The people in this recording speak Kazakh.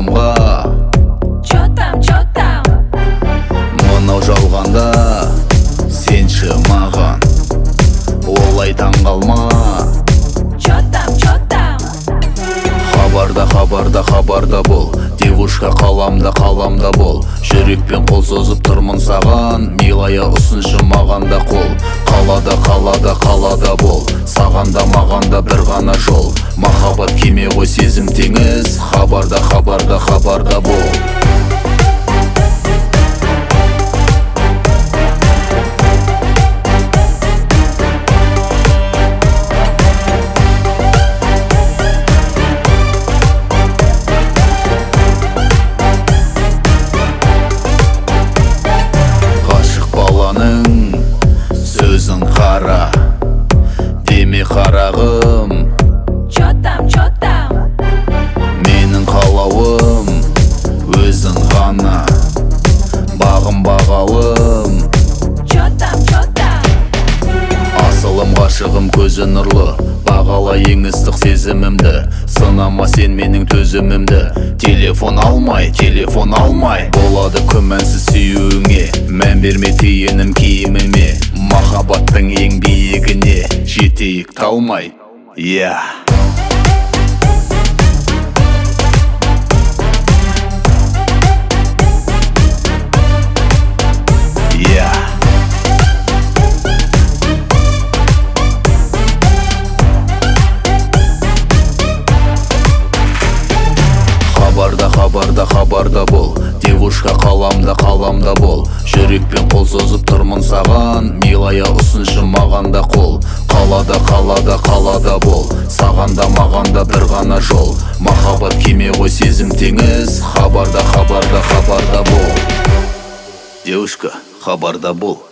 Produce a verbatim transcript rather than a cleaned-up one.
қаламға. Чё там, чё там? Мынау жалғанда сенші маған, олай таңғалма. Чё там, чё там? Хабарда, хабарда, хабарда бол. Девушка қаламда, қаламда бол. Жүрекпен қол созып тұрмын саған, милая ұсыншы маған да қол. Қалада, қалада, қалада бол. Сағанда, мағанда бір ғана жол. Махаббат кеме ғой, сезім теңіз. Хабарда, хабарда, хабарда бол. Сөзің қара, деме қарағым. Чё там, чё там? Менің қалауым өзің ғана, бағым бағалым. Чё там, чё там? Асылым ғашығым көзі нұрлы, бағала ең ыстық сезімімді. Сынама сен менің төзімімді. Телефон алмай, телефон алмай, болады күмәнсіз сүйуіңе. Мән берме тиенім киіміме, махаббаттың ең биігіне жетейік талмай. Я Я Хабарда, хабарда, хабарда бол. Девушка қаламда, қаламда бол. Жүрекпен қол созып тұрмын саған, милая ұсыншы маған да қол. Қалада, қалада, қалада бол. Сағанда, мағанда бір ғана жол. Махаббат кеме ғой, сезім теңіз. Хабарда, хабарда, хабарда бол. Девушка, хабарда бол.